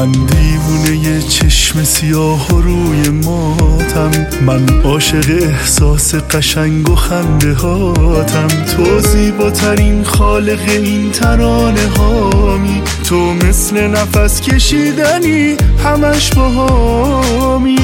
من دیوونه چشم سیاه و روی ماتم، من عاشق احساس قشنگ و خنده هاتم. تو زیباترین خالق این ترانه هامی، تو مثل نفس کشیدنی همش باهامی.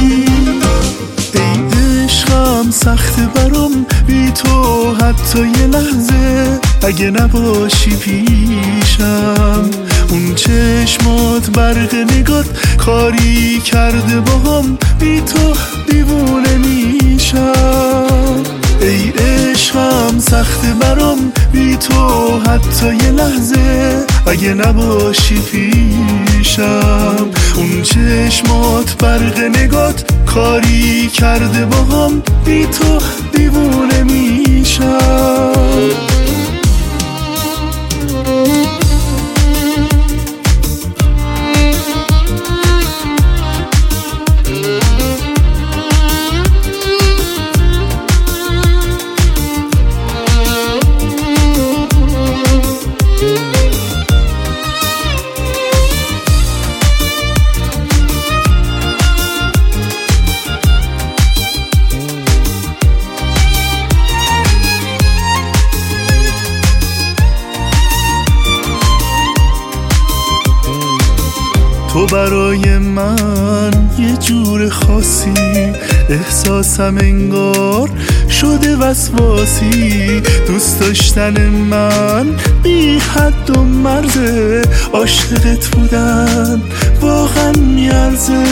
ای عشقم سخت برام بی تو حتی یه لحظه، اگه نباشی پیشم. اون چشمات برق نگات کاری کرده باهم، بی تو دیوونه میشم. ای عشقم سخت برام بی تو حتی یه لحظه، اگه نباشی پیشم. اون چشمات برق نگات کاری کرده باهم، بی تو دیوونه میشم. تو برای من یه جور خاصی، احساسم انگار شده وسواسی. دوست داشتن من بی حد و مرزه، عاشقت بودن واقعا میارزه.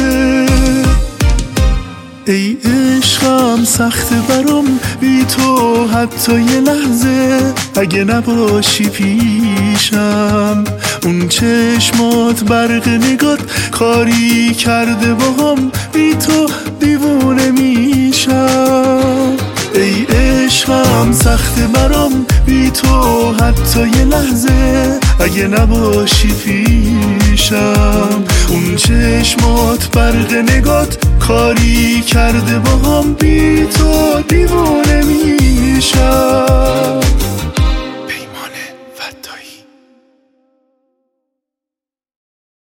ای عشقم سخت برام بی تو حتی یه لحظه، اگه نباشی پیشم. اون چشمات برق نگات کاری کرده باهم، بی تو دیوونه میشم. ای عشقم سخت برام بی تو حتی یه لحظه، اگه نباشی پیشم. اون چشمات برق نگات کاری کرده باهم، بی تو دیوونه میشم.